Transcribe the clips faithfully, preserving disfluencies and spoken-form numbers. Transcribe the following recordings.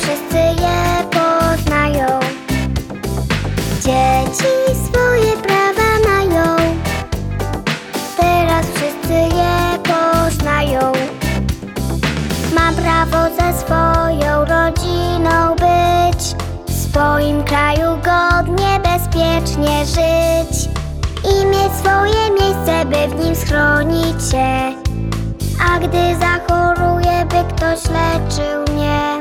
wszyscy je poznają. Dzieci swoje prawa mają, teraz wszyscy je poznają. Mam prawo ze swoją rodziną być, w swoim kraju godnie, bezpiecznie żyć i mieć swoje miejsce, by w nim schronić się. A gdy zachoruję, by ktoś leczył mnie.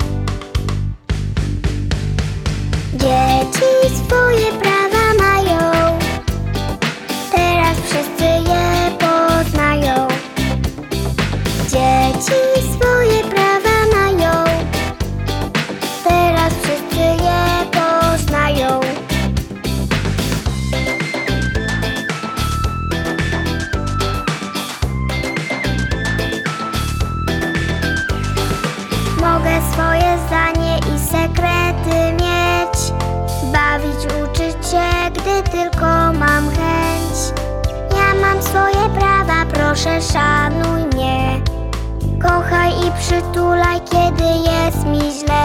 Dzieci swoje prawa mają, teraz wszyscy je poznają. Dzieci swoje prawa mają, teraz wszyscy je poznają. Mogę swoje zdanie i sekrety mieć, bawić, uczyć się, gdy tylko mam chęć. Ja mam swoje prawa, proszę szanuj mnie. Kochaj i przytulaj, kiedy jest mi źle.